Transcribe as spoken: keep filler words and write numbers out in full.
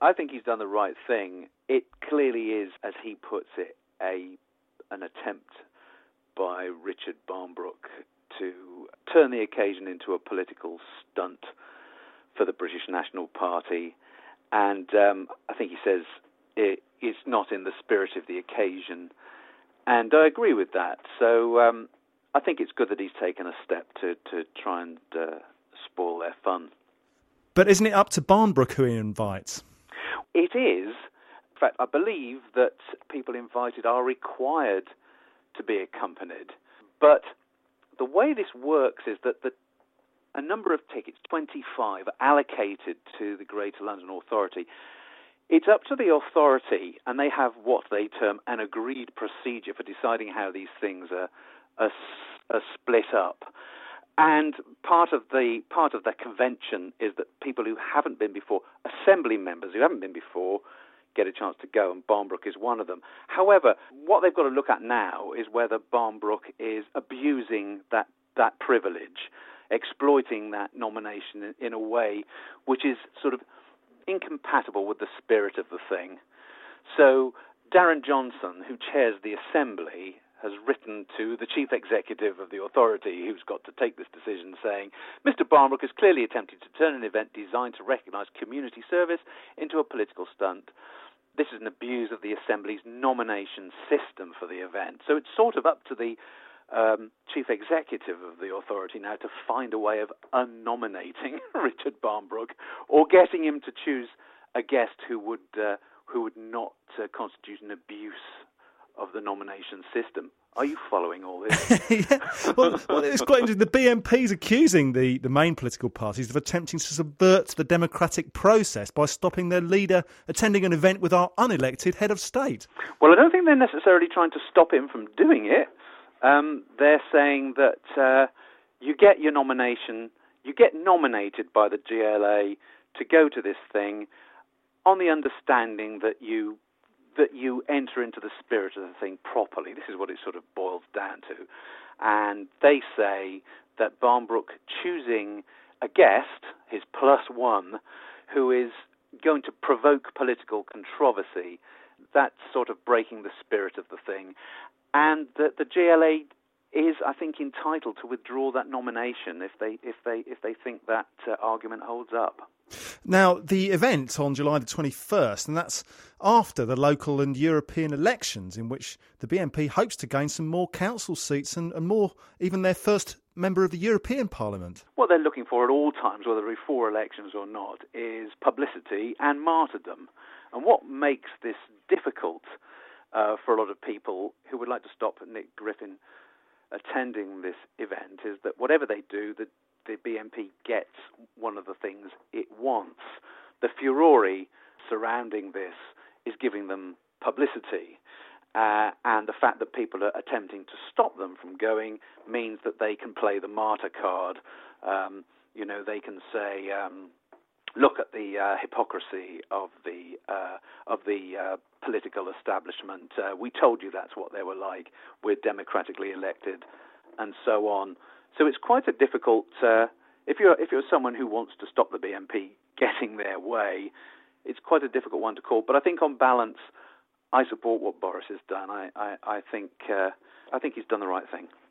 I think he's done the right thing. It clearly is, as he puts it, a an attempt by Richard Barnbrook to turn the occasion into a political stunt for the British National Party. And um, I think he says it, it's not in the spirit of the occasion. And I agree with that. So um, I think it's good that he's taken a step to, to try and uh, spoil their fun. But isn't it up to Barnbrook who he invites? It is. In fact, I believe that people invited are required to be accompanied. But the way this works is that the, a number of tickets, twenty-five, are allocated to the Greater London Authority. It's up to the authority, and they have what they term an agreed procedure for deciding how these things are, are, are split up. And part of the part of the convention is that people who haven't been before, assembly members who haven't been before, get a chance to go, and Barnbrook is one of them. However, what they've got to look at now is whether Barnbrook is abusing that, that privilege, exploiting that nomination in, in a way which is sort of incompatible with the spirit of the thing. So Darren Johnson, who chairs the Assembly, has written to the chief executive of the authority, who's got to take this decision, saying, Mister Barnbrook has clearly attempted to turn an event designed to recognise community service into a political stunt. This is an abuse of the Assembly's nomination system for the event. So it's sort of up to the um, chief executive of the authority now to find a way of unnominating Richard Barnbrook, or getting him to choose a guest who would uh, who would not uh, constitute an abuse of the nomination system. Are you following all this? yeah. Well, well, it's quite interesting. The B N P's accusing the, the main political parties of attempting to subvert the democratic process by stopping their leader attending an event with our unelected head of state. Well, I don't think they're necessarily trying to stop him from doing it. Um, they're saying that uh, you get your nomination, you get nominated by the G L A to go to this thing on the understanding that you that you enter into the spirit of the thing properly. This is what it sort of boils down to. And they say that Barnbrook choosing a guest, his plus one, who is going to provoke political controversy, that's sort of breaking the spirit of the thing. And that the G L A is, I think, entitled to withdraw that nomination if they if they if they think that uh, argument holds up. Now, the event on July the twenty-first, and that's after the local and European elections, in which the B N P hopes to gain some more council seats and, and more, even their first member of the European Parliament. What they're looking for at all times, whether before elections or not, is publicity and martyrdom. And what makes this difficult uh, for a lot of people who would like to stop Nick Griffin attending this event is that whatever they do, the the B N P gets one of the things it wants. The furore surrounding this is giving them publicity, uh, and the fact that people are attempting to stop them from going means that they can play the martyr card. Um, you know, they can say, um, look at the uh, hypocrisy of the uh, of the uh, political establishment. Uh, we told you that's what they were like. We're democratically elected, and so on. So it's quite a difficult. Uh, if you're if you're someone who wants to stop the B N P getting their way, it's quite a difficult one to call. But I think on balance, I support what Boris has done. I I, I think uh, I think he's done the right thing.